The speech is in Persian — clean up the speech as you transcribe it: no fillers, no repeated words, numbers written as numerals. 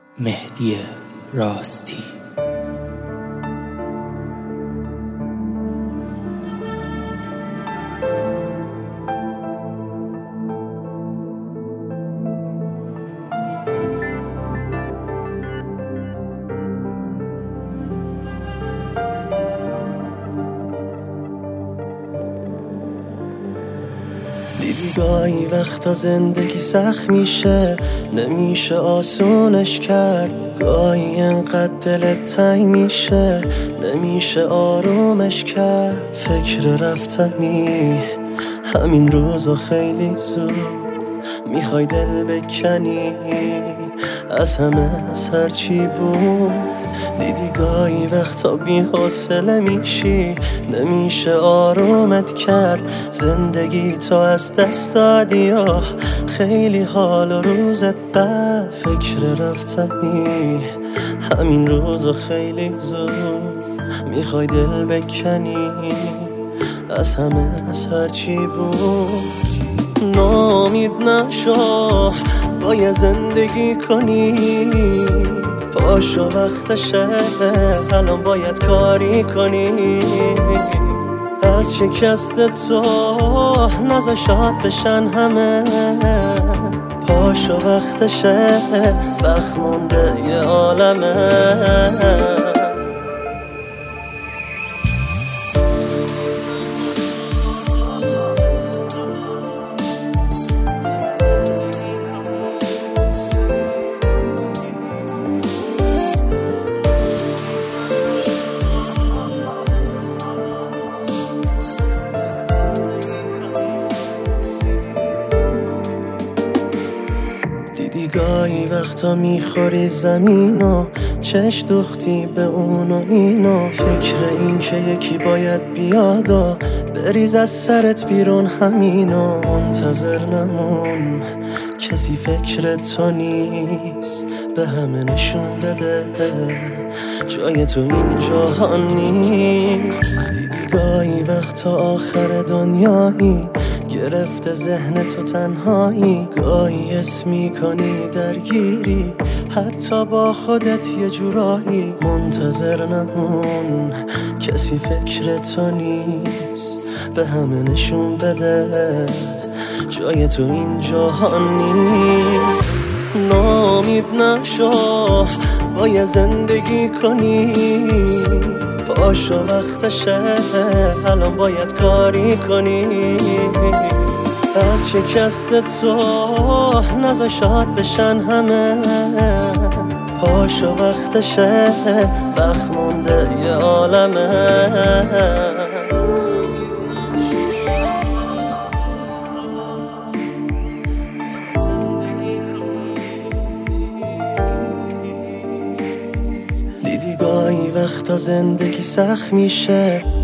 مهدی راستی. دیدی گاهی وقتا زندگی سخت میشه، نمیشه آسونش کرد. گاهی انقدر دلت تنگ میشه، نمیشه آرومش کرد. فکر رفتنی همین روزو خیلی زود میخوای دل بکنی از همه، از هرچی بود. دیدی گاهی وقتا بی حوصله میشی، نمیشه آرومت کرد. زندگی تو از دست دادی، خیلی حال و روزت بد. فکر رفتنی همین روزو خیلی زود میخوای دل بکنی از همه، از هرچی بود. ناامید نشو، باید زندگی کنی. پاشو وقتشه، الان باید کاری کنی. از شکست تو نزا شاد بشن همه. پاشو وقتشه، وقت مونده یه عالمه. دیدی گاهی وقتا میخوری زمینو، چش دوختی به اون و اینو. فکر این که یکی باید بیاد و بریز از سرت بیرون همینو. منتظر نمون، کسی فکر تو نیست، به همه نشون بده جای تو این جهان نیست. دیدی گاهی وقتا آخر دنیایی، گرفته ذهن تو تنهایی. گاهی اسمی کنی درگیری، حتی با خودت یه جورایی. منتظر نمون، کسی فکر تو نیست، به همه نشون بده جای تو این جهان نیست. ناامید نشو، باید زندگی کنی. پاشو وقتشه، الان باید کاری کنی. از شکست تو نزا شاد بشن همه. پاشو وقتشه، وقت مونده یه عالمه. دیدی گاهی وقتا زندگی سخت میشه،